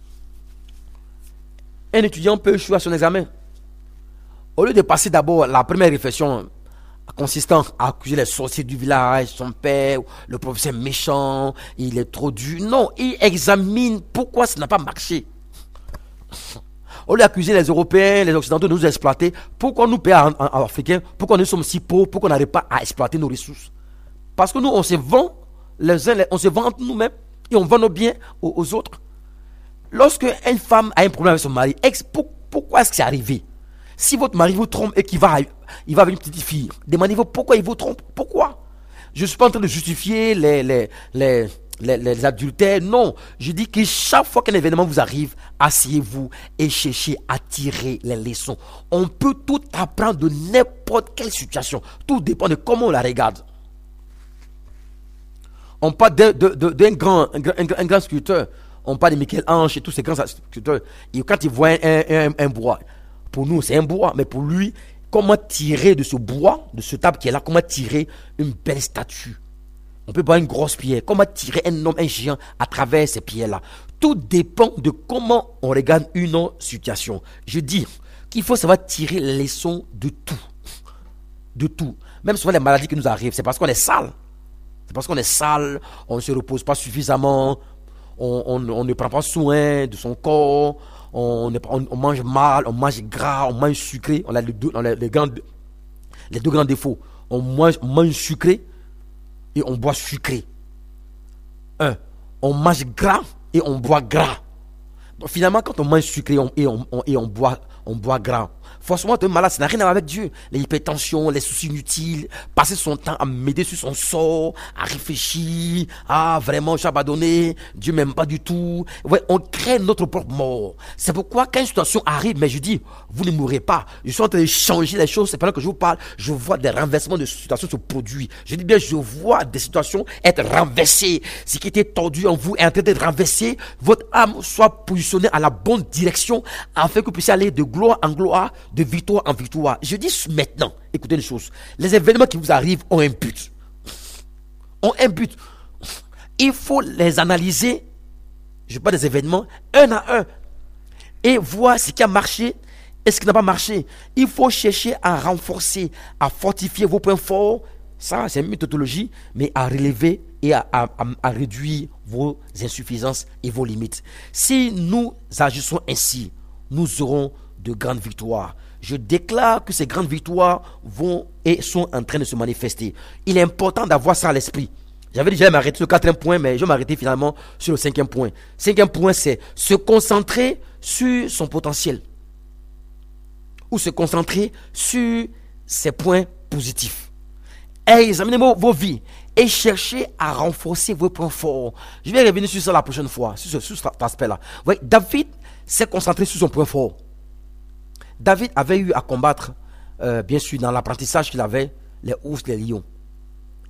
Un étudiant peut échouer à son examen. Au lieu de passer d'abord la première réflexion consistant à accuser les sorciers du village, son père, le professeur méchant, il est trop dur. Non, il examine pourquoi ça n'a pas marché. Au lieu d'accuser les Européens, les Occidentaux de nous exploiter, pourquoi nous, pays africains, pourquoi nous sommes si pauvres, pourquoi on n'arrive pas à exploiter nos ressources? Parce que nous, on se vend, les uns, on se vend entre nous-mêmes et on vend nos biens aux, aux autres. Lorsque une femme a un problème avec son mari, pourquoi est-ce que c'est arrivé? Si votre mari vous trompe et qu'il va, il va avec une petite fille, demandez-vous pourquoi il vous trompe. Pourquoi? Je ne suis pas en train de justifier les, les, les, les, les adultères. Non, je dis que chaque fois qu'un événement vous arrive, asseyez-vous et cherchez à tirer les leçons. On peut tout apprendre de n'importe quelle situation. Tout dépend de comment on la regarde. On parle d'un, d'un grand, un, un, un grand sculpteur. On parle de Michel-Ange et tous ces grands sculpteurs. Et quand ils voient un, un, un bois, pour nous c'est un bois, mais pour lui, comment tirer de ce bois, de ce table qui est là, comment tirer une belle statue? On peut voir une grosse pierre. Comment tirer un homme, un géant à travers ces pierres-là? Tout dépend de comment on regarde une autre situation. Je dis qu'il faut savoir tirer les leçons de tout. De tout. Même souvent les maladies qui nous arrivent, c'est parce qu'on est sale. C'est parce qu'on est sale, on ne se repose pas suffisamment. On, on, on ne prend pas soin de son corps, on, on, on mange mal, on mange gras, on mange sucré. On a les deux, on a les, grands, les deux grands défauts. On mange, on mange sucré et on boit sucré. Un, on mange gras et on boit gras. Donc finalement, quand on mange sucré on, et, on, on, et on, boit, on boit gras, forcément, tu es malade, ça n'a rien à voir avec Dieu. L'hypertension, les soucis inutiles, passer son temps à m'aider sur son sort, à réfléchir, ah vraiment, j'ai abandonné, Dieu m'aime pas du tout. Ouais, on crée notre propre mort. C'est pourquoi quand une situation arrive, mais je dis, vous ne mourrez pas. Je suis en train de changer les choses, c'est pendant que je vous parle, je vois des renversements de situations se produire. Je dis bien, je vois des situations être renversées. Ce qui était tordu en vous est en train d'être renversé. Votre âme soit positionnée à la bonne direction, afin que vous puissiez aller de gloire en gloire, de victoire en victoire. Je dis maintenant, écoutez une chose, les événements qui vous arrivent ont un but. Ont un but. Il faut les analyser, je parle des événements, un à un, et voir ce qui a marché et ce qui n'a pas marché. Il faut chercher à renforcer, à fortifier vos points forts. Ça, c'est une méthodologie, mais à relever et à, à, à réduire vos insuffisances et vos limites. Si nous agissons ainsi, nous aurons de grandes victoires. Je déclare que ces grandes victoires vont et sont en train de se manifester. Il est important d'avoir ça à l'esprit. J'avais déjà m'arrêter sur le quatrième point, mais je vais m'arrêter finalement sur le cinquième point. Cinquième point, c'est se concentrer sur son potentiel. Ou se concentrer sur ses points positifs. Examinez vos, vos vies et cherchez à renforcer vos points forts. Je vais revenir sur ça la prochaine fois, sur, ce, sur cet aspect-là. Oui, David s'est concentré sur son point fort. David avait eu à combattre, euh, bien sûr, dans l'apprentissage qu'il avait, les ours, les lions.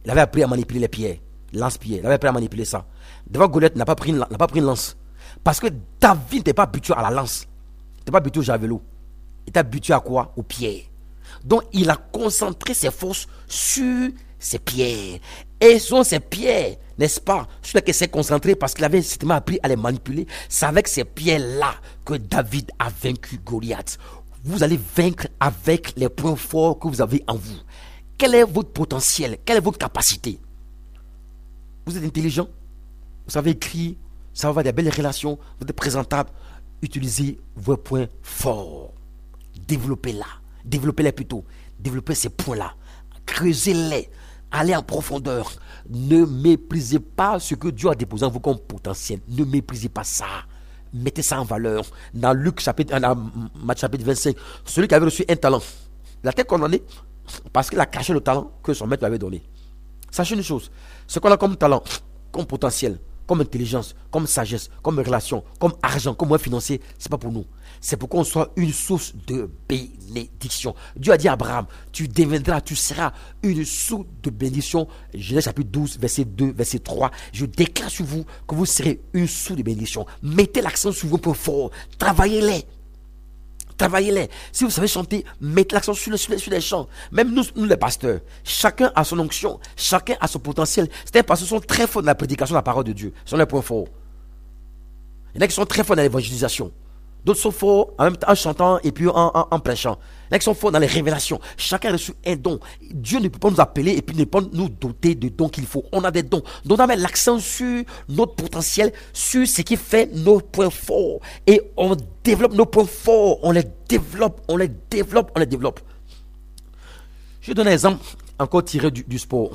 Il avait appris à manipuler les pierres, lance-pierre. Il avait appris à manipuler ça. Devant Goliath, il n'a pas pris une, n'a pas pris une lance. Parce que David n'était pas habitué à la lance. Il n'était pas habitué au javelot. Il était habitué à quoi? Aux pierres. Donc, il a concentré ses forces sur ses pierres. Et ce sont ces pierres, n'est-ce pas, sur lesquelles il s'est concentré parce qu'il avait justement appris à les manipuler. C'est avec ces pierres-là que David a vaincu Goliath. Vous allez vaincre avec les points forts que vous avez en vous. Quel est votre potentiel? Quelle est votre capacité? Vous êtes intelligent? Vous savez écrire? Vous savez avoir des belles relations? Vous êtes présentable? Utilisez vos points forts. Développez-la. Développez-les plutôt. Développez ces points-là. Creusez-les. Allez en profondeur. Ne méprisez pas ce que Dieu a déposé en vous comme potentiel. Ne méprisez pas ça. Mettez ça en valeur. Dans Luc chapitre, dans Matthieu chapitre vingt-cinq, celui qui avait reçu un talent, il a été condamné parce qu'il a caché le talent que son maître lui avait donné. Sachez une chose, ce qu'on a comme talent, comme potentiel, comme intelligence, comme sagesse, comme relation, comme argent, comme moyen financier, c'est pas pour nous. C'est pour qu'on soit une source de bénédiction. Dieu a dit à Abraham, tu deviendras, tu seras une source de bénédiction. Genèse chapitre douze, verset deux, verset trois. Je déclare sur vous que vous serez une source de bénédiction. Mettez l'accent sur vos points forts. Travaillez-les. Travaillez-les. Si vous savez chanter, mettez l'accent sur les, sur les, sur les chants. Même nous, nous les pasteurs, chacun a son onction, chacun a son potentiel. Certains pasteurs sont très forts dans la prédication de la parole de Dieu. Ce sont les points forts. Il y en a qui sont très forts dans l'évangélisation. D'autres sont forts en même temps en chantant et puis en, en, en prêchant. Il y en a qui sont forts dans les révélations. Chacun a reçu un don. Dieu ne peut pas nous appeler et puis ne peut pas nous doter de dons qu'il faut. On a des dons. Donc on met l'accent sur notre potentiel, sur ce qui fait nos points forts. Et on développe nos points forts. On les développe, on les développe, on les développe. Je donne un exemple encore tiré du, du sport.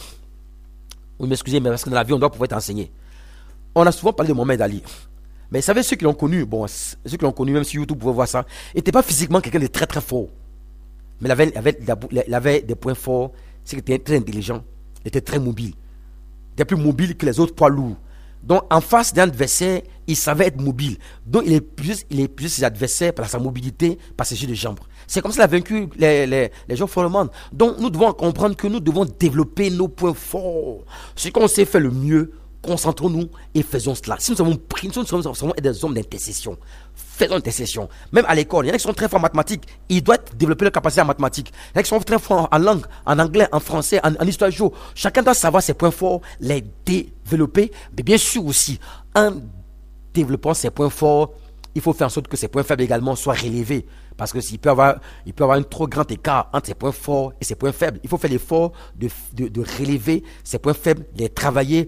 Oui, m'excusez, mais parce que dans la vie, on doit pouvoir être enseigné. On a souvent parlé de Mohamed Ali. Mais vous savez, ceux qui l'ont connu, bon, ceux qui l'ont connu, même sur YouTube, vous pouvez voir ça, n'était pas physiquement quelqu'un de très très fort. Mais il avait, il avait, il avait des points forts, c'est qu'il était très intelligent, il était très mobile. Il était plus mobile que les autres poids lourds. Donc, en face d'un adversaire, il savait être mobile. Donc, il épuisait, il épuisait ses adversaires par sa mobilité, par ses jeux de jambes. C'est comme ça qu'il a vaincu les, les, les gens forts du monde. Donc, nous devons comprendre que nous devons développer nos points forts. Ce qu'on sait faire le mieux, concentrons-nous et faisons cela. Si nous avons pris, nous sommes, nous sommes des hommes d'intercession. Faisons intercession. Même à l'école, il y en a qui sont très forts en mathématiques. Ils doivent développer leur capacité en mathématiques. Il y en a qui sont très forts en langue, en anglais, en français, en, en histoire géo. Chacun doit savoir ses points forts, les développer. Mais bien sûr aussi, en développant ses points forts, il faut faire en sorte que ses points faibles également soient relevés. Parce que s'il peut avoir, il peut avoir un trop grand écart entre ses points forts et ses points faibles. Il faut faire l'effort de, de, de relever ses points faibles, de les travailler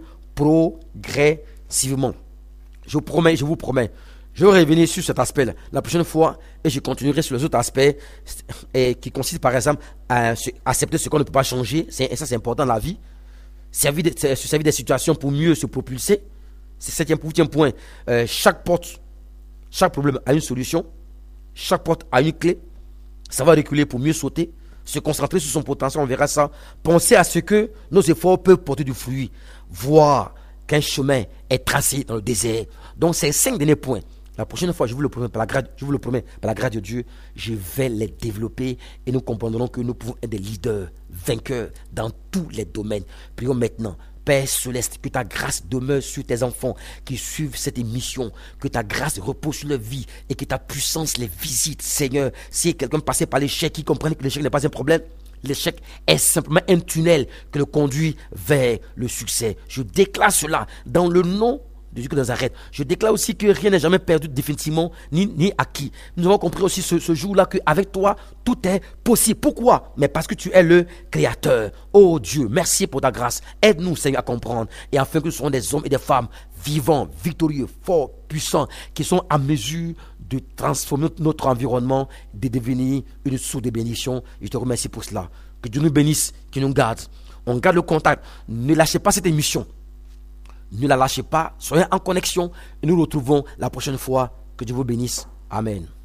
progressivement. Je vous promets, je vous promets, je vais revenir sur cet aspect-là la prochaine fois et je continuerai sur les autres aspects et, qui consistent par exemple à accepter ce qu'on ne peut pas changer. C'est, et ça, c'est important dans la vie. Servir, de, se servir des situations pour mieux se propulser. C'est le septième, huitième point. Euh, chaque porte, chaque problème a une solution. Chaque porte a une clé. Ça va reculer pour mieux sauter. Se concentrer sur son potentiel, on verra ça. Penser à ce que nos efforts peuvent porter du fruit. Voir qu'un chemin est tracé dans le désert. Donc, ces cinq derniers points, la prochaine fois, je vous le promets, par la grâce, je vous le promets, par la grâce de Dieu, je vais les développer et nous comprendrons que nous pouvons être des leaders, vainqueurs dans tous les domaines. Prions maintenant. Père Céleste, que ta grâce demeure sur tes enfants qui suivent cette émission, que ta grâce repose sur leur vie et que ta puissance les visite, Seigneur. Si quelqu'un passait par l'échec, qui comprenne que l'échec n'est pas un problème, l'échec est simplement un tunnel que le conduit vers le succès. Je déclare cela dans le nom de Jésus de Nazareth. Je déclare aussi que rien n'est jamais perdu définitivement, ni, ni acquis. Nous avons compris aussi ce, ce jour-là qu'avec toi, tout est possible. Pourquoi? Mais parce que tu es le Créateur. Oh Dieu, merci pour ta grâce. Aide-nous, Seigneur, à comprendre. Et afin que nous soyons des hommes et des femmes vivants, victorieux, forts, puissants, qui sont à mesure de transformer notre environnement, de devenir une source de bénédiction. Je te remercie pour cela. Que Dieu nous bénisse, qu'il nous garde. On garde le contact. Ne lâchez pas cette émission. Ne la lâchez pas, soyez en connexion et nous nous retrouvons la prochaine fois. Que Dieu vous bénisse. Amen.